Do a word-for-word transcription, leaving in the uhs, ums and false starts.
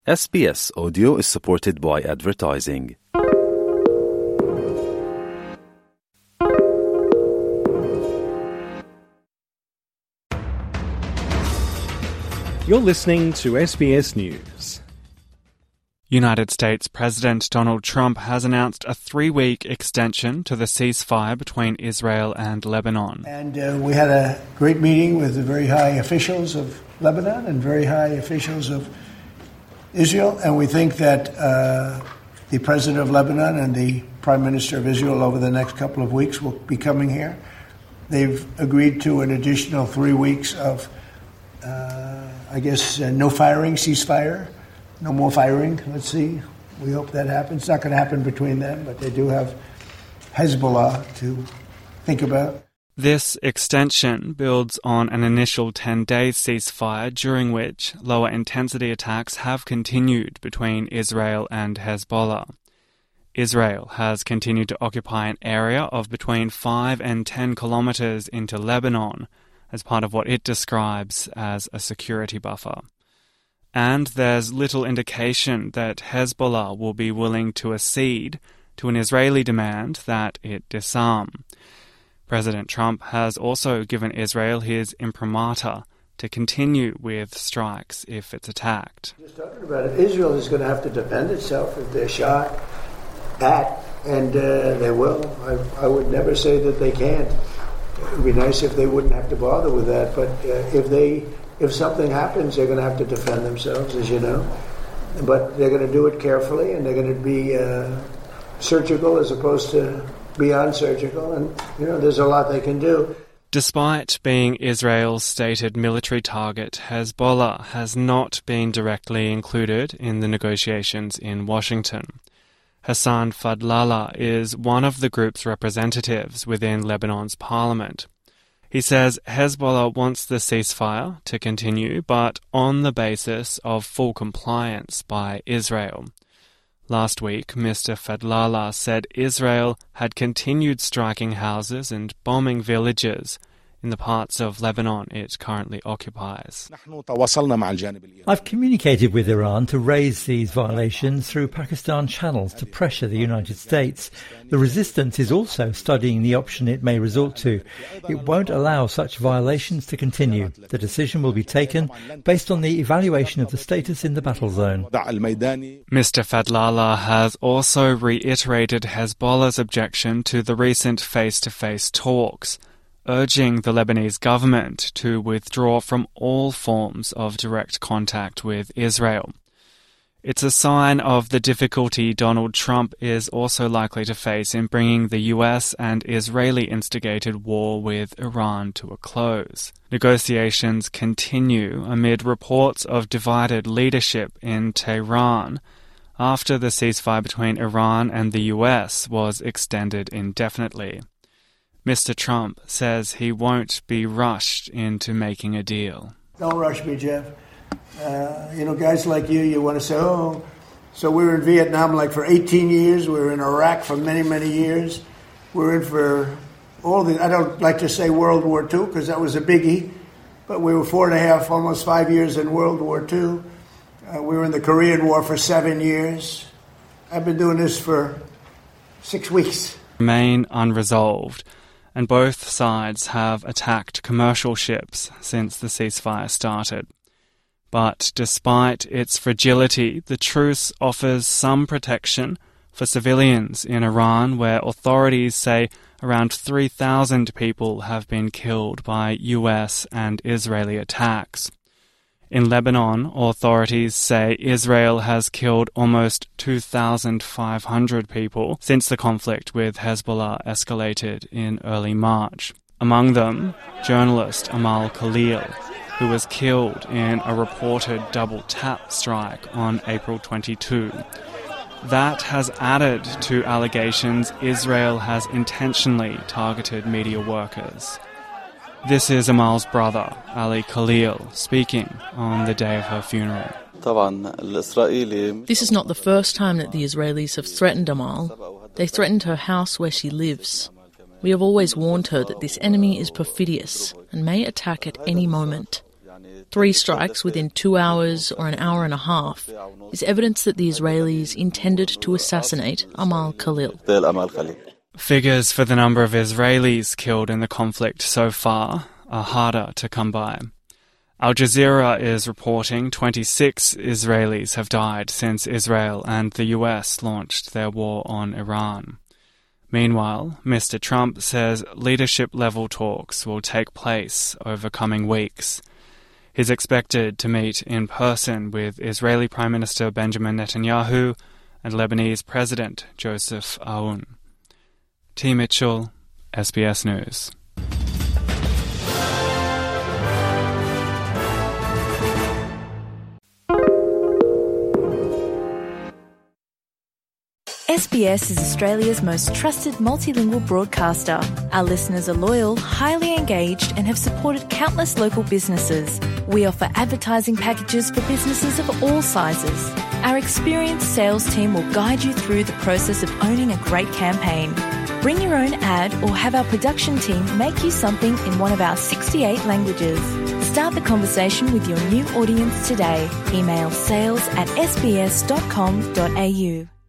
S B S Audio is supported by advertising. You're listening to S B S News. United States President Donald Trump has announced a three-week extension to the ceasefire between Israel and Lebanon. And uh, we had a great meeting with the very high officials of Lebanon and very high officials of Israel, and we think that uh, the President of Lebanon and the Prime Minister of Israel over the next couple of weeks will be coming here. They've agreed to an additional three weeks of, uh, I guess, uh, no firing, ceasefire. No more firing. Let's see. We hope that happens. It's not going to happen between them, but they do have Hezbollah to think about. This extension builds on an initial ten-day ceasefire during which lower-intensity attacks have continued between Israel and Hezbollah. Israel has continued to occupy an area of between five and ten kilometres into Lebanon as part of what it describes as a security buffer. And there's little indication that Hezbollah will be willing to accede to an Israeli demand that it disarm. President Trump has also given Israel his imprimatur to continue with strikes if it's attacked. Just talking about it, Israel is going to have to defend itself if they're shot at, and uh, they will. I, I would never say that they can't. It would be nice if they wouldn't have to bother with that, but uh, if they... If something happens, they're going to have to defend themselves, as you know. But they're going to do it carefully, and they're going to be uh, surgical as opposed to beyond surgical. And, you know, there's a lot they can do. Despite being Israel's stated military target, Hezbollah has not been directly included in the negotiations in Washington. Hassan Fadlallah is one of the group's representatives within Lebanon's parliament. He says Hezbollah wants the ceasefire to continue, but on the basis of full compliance by Israel. Last week, Mister Fadlallah said Israel had continued striking houses and bombing villages in the parts of Lebanon it currently occupies. I've communicated with Iran to raise these violations through Pakistan channels to pressure the United States. The resistance is also studying the option it may resort to. It won't allow such violations to continue. The decision will be taken based on the evaluation of the status in the battle zone. Mister Fadlallah has also reiterated Hezbollah's objection to the recent face-to-face talks, urging the Lebanese government to withdraw from all forms of direct contact with Israel. It's a sign of the difficulty Donald Trump is also likely to face in bringing the U S and Israeli-instigated war with Iran to a close. Negotiations continue amid reports of divided leadership in Tehran after the ceasefire between Iran and the U S was extended indefinitely. Mister Trump says he won't be rushed into making a deal. Don't rush me, Jeff. Uh, you know, guys like you, you want to say, oh, so we were in Vietnam like for eighteen years. We were in Iraq for many, many years. We were in for all the, I don't like to say World War Two because that was a biggie, but we were four and a half, almost five years in World War Two. Uh, we were in the Korean War for seven years. I've been doing this for six weeks. Remain unresolved, and both sides have attacked commercial ships since the ceasefire started. But despite its fragility, the truce offers some protection for civilians in Iran, where authorities say around three thousand people have been killed by U S and Israeli attacks. In Lebanon, authorities say Israel has killed almost two thousand five hundred people since the conflict with Hezbollah escalated in early March. Among them, journalist Amal Khalil, who was killed in a reported double-tap strike on April twenty-second. That has added to allegations Israel has intentionally targeted media workers. This is Amal's brother, Ali Khalil, speaking on the day of her funeral. This is not the first time that the Israelis have threatened Amal. They threatened her house where she lives. We have always warned her that this enemy is perfidious and may attack at any moment. Three strikes within two hours or an hour and a half is evidence that the Israelis intended to assassinate Amal Khalil. Figures for the number of Israelis killed in the conflict so far are harder to come by. Al Jazeera is reporting twenty-six Israelis have died since Israel and the U S launched their war on Iran. Meanwhile, Mister Trump says leadership-level talks will take place over coming weeks. He's expected to meet in person with Israeli Prime Minister Benjamin Netanyahu and Lebanese President Joseph Aoun. T. Mitchell, S B S News. S B S is Australia's most trusted multilingual broadcaster. Our listeners are loyal, highly engaged, and have supported countless local businesses. We offer advertising packages for businesses of all sizes. Our experienced sales team will guide you through the process of owning a great campaign. Bring your own ad or have our production team make you something in one of our sixty-eight languages. Start the conversation with your new audience today. Email sales at s b s dot com dot a u.